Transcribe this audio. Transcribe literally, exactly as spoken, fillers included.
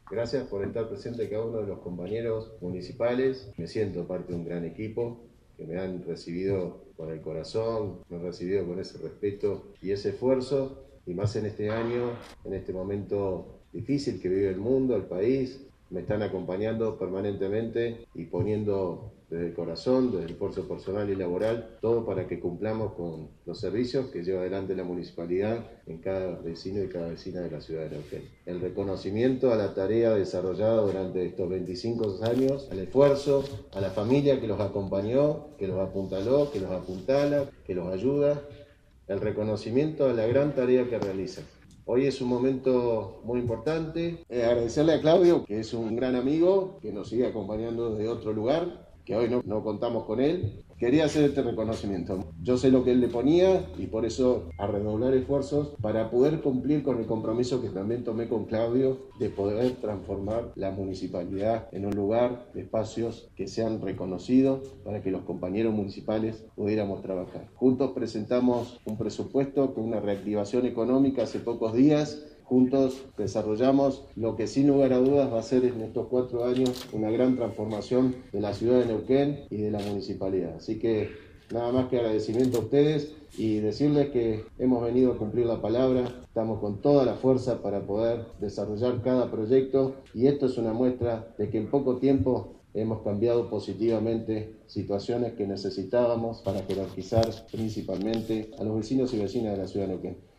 Gracias por estar presente cada uno de los compañeros municipales. Me siento parte de un gran equipo que me han recibido con el corazón, me han recibido con ese respeto y ese esfuerzo, y más en este año, en este momento difícil que vive el mundo, el país. Me están acompañando permanentemente y poniendo desde el corazón, desde el esfuerzo personal y laboral, todo para que cumplamos con los servicios que lleva adelante la municipalidad en cada vecino y cada vecina de la ciudad de Neuquén. El reconocimiento a la tarea desarrollada durante estos veinticinco años, al esfuerzo, a la familia que los acompañó, que los apuntaló, que los apuntala, que los ayuda. El reconocimiento a la gran tarea que realizan. Hoy es un momento muy importante. Eh, agradecerle a Claudio, que es un gran amigo, que nos sigue acompañando desde otro lugar, que hoy no, no contamos con él. Quería hacer este reconocimiento. Yo sé lo que él le ponía y por eso a redoblar esfuerzos para poder cumplir con el compromiso que también tomé con Claudio de poder transformar la municipalidad en un lugar de espacios que sean reconocidos para que los compañeros municipales pudiéramos trabajar. Juntos presentamos un presupuesto con una reactivación económica hace pocos días. Juntos desarrollamos lo que sin lugar a dudas va a ser en estos cuatro años una gran transformación de la ciudad de Neuquén y de la municipalidad. Así que nada más que agradecimiento a ustedes y decirles que hemos venido a cumplir la palabra, estamos con toda la fuerza para poder desarrollar cada proyecto y esto es una muestra de que en poco tiempo hemos cambiado positivamente situaciones que necesitábamos para jerarquizar principalmente a los vecinos y vecinas de la ciudad de Neuquén.